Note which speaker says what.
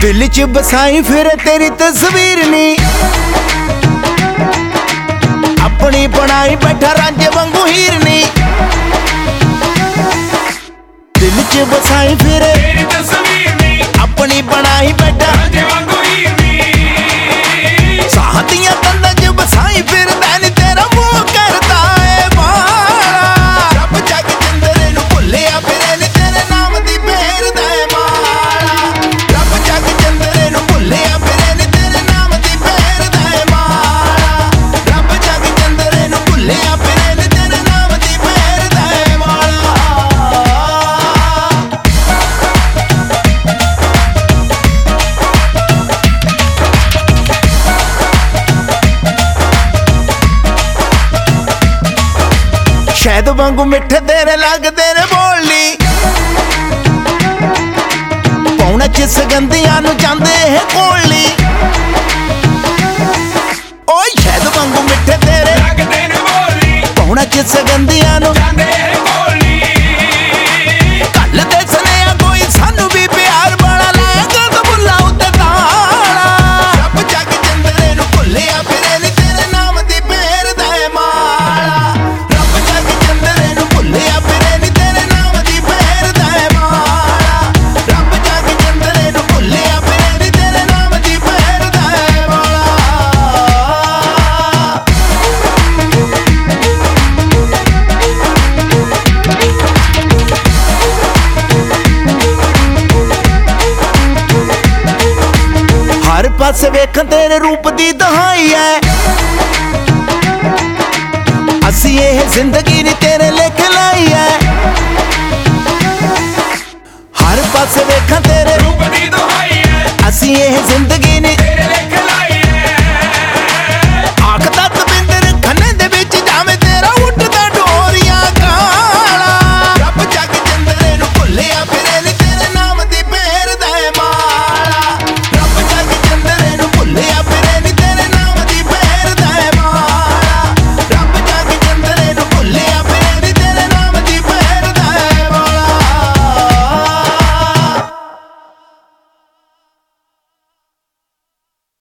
Speaker 1: दिल च बसाई फिर तेरी तस्वीर नी, अपनी बनाई बैठा रांझे वांगू हीरनी। दिल च बसाई फिर तेरी तस्वीर नी, अपनी बनाई बैठा रांझे वांगू हीरनी। साह दियां तंदां च बसाई फिर दैनी तेरा मुंह करदा है माड़ा। रब जग जिंदरे नूं भुल्लिया फिरे नी तेरे नाम दी फेरदा है माड़ा। रब जग जिंदरे नूं भुल्लिया फिरे नी तेरे नाम दी फेरदा है माड़ा। रब जग जिंदरे नूं भुल्लिया फिरे नी तेरे नाम दी फेरदा है माड़ा। शहद वांगू मिठे तेरे लगदे ने बोलनी, पौना च सगंधियां नूं जांदे है कोलनी। ओए शहद वांगू मिठे तेरे लगदे ने बोलनी, पौना च सगंधियां नूं जांदे है कोलनी। कल दे सनेहा कोई सानू भी प्यार बड़ा लाएगा तो भुल्ला उत्ते ताड़ा। रब जग जिंदरे नूं भुल्लिया फिरे नी तेरे नाम दी फेरदा है माड़ा। रब जग जिंदरे नूं भुल्लिया फिरे नी तेरे नाम दी फेरदा है माड़ा। रब जग जिंदरे नूं भुल्लिया फिरे नी तेरे नाम दी फेरदा है माड़ा। हर पासे वेखन तेरे रूप दी दहाई है, असी ये जिंदगी नी तेरे लेख लाई है। हर पासे वेखन तेरे रूप दी दहाई है, असी ये जिंदगी